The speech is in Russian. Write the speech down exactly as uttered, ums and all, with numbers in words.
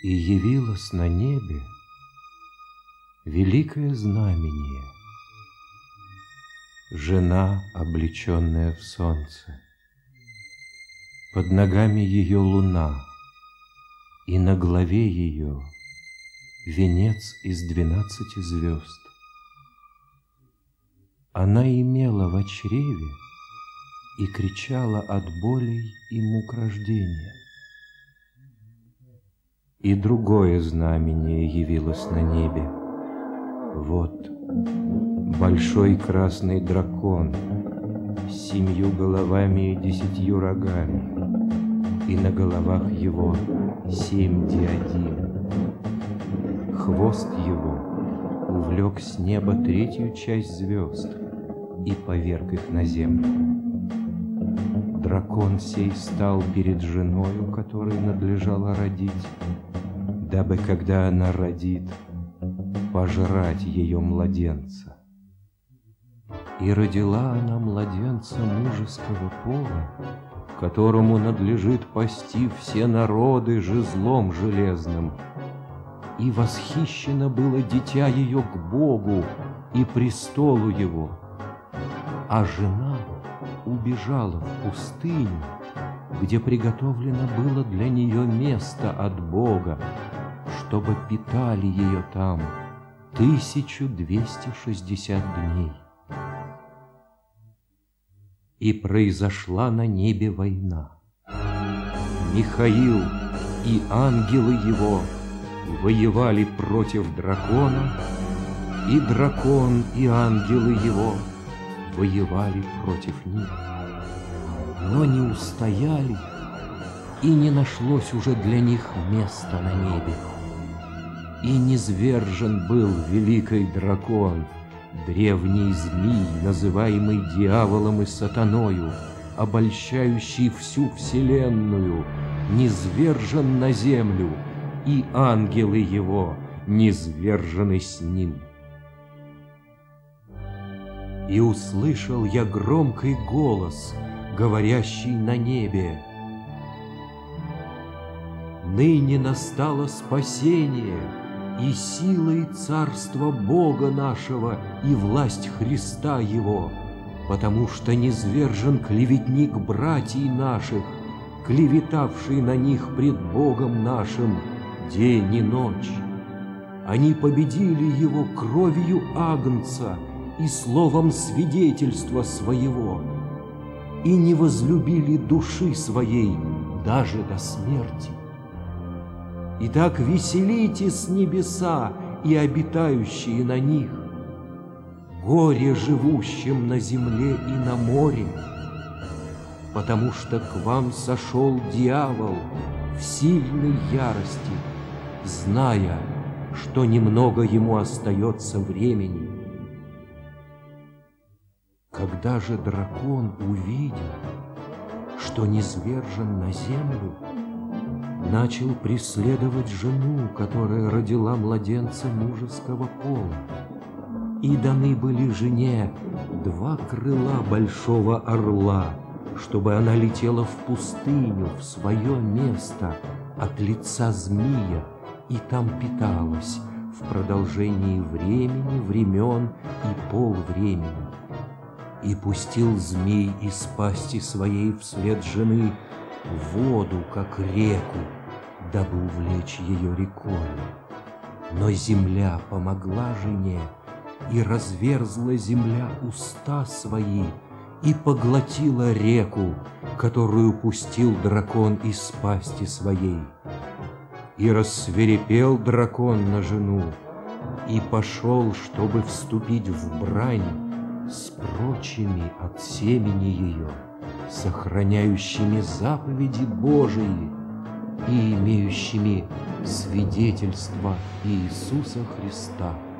И явилось на небе великое знамение. Жена, облеченная в солнце, под ногами ее луна, и на голове ее венец из двенадцати звезд. Она имела в чреве и кричала от болей и мук рождения. И другое знамение явилось на небе. Вот большой красный дракон с семью головами и десятью рогами, и на головах его семь диадим. Хвост его увлек с неба третью часть звезд и поверг их на землю. Дракон сей стал перед женою, которой надлежало родить, дабы, когда она родит, пожрать ее младенца. И родила она младенца мужеского пола, которому надлежит пасти все народы жезлом железным. И восхищено было дитя ее к Богу и престолу его. А жена убежала в пустыню, где приготовлено было для нее место от Бога, чтобы питали ее там тысячу двести шестьдесят дней. И произошла на небе война. Михаил и ангелы его воевали против дракона, и дракон и ангелы его воевали против них, но не устояли, и не нашлось уже для них места на небе. И низвержен был великий дракон, древний змей, называемый дьяволом и сатаною, обольщающий всю вселенную, низвержен на землю, и ангелы его низвержены с ним. И услышал я громкий голос, говорящий на небе: «Ныне настало спасение, и сила и царство Бога нашего, и власть Христа Его, потому что низвержен клеветник братьев наших, клеветавший на них пред Богом нашим день и ночь. Они победили его кровью агнца и словом свидетельства своего, и не возлюбили души своей даже до смерти. Итак, веселитесь небеса и обитающие на них, горе живущим на земле и на море, потому что к вам сошел дьявол в сильной ярости, зная, что немного ему остается времени. Когда же дракон увидел, что низвержен на землю, начал преследовать жену, которая родила младенца мужеского пола. И даны были жене два крыла большого орла, чтобы она летела в пустыню, в свое место, от лица змея, и там питалась в продолжении времени, времен и полвремени. И пустил змей из пасти своей вслед жены воду, как реку, дабы увлечь ее рекою. Но земля помогла жене, и разверзла земля уста свои, и поглотила реку, которую пустил дракон из пасти своей. И рассвирепел дракон на жену, и пошел, чтобы вступить в брань с прочими от семени ее, сохраняющими заповеди Божии и имеющими свидетельство Иисуса Христа.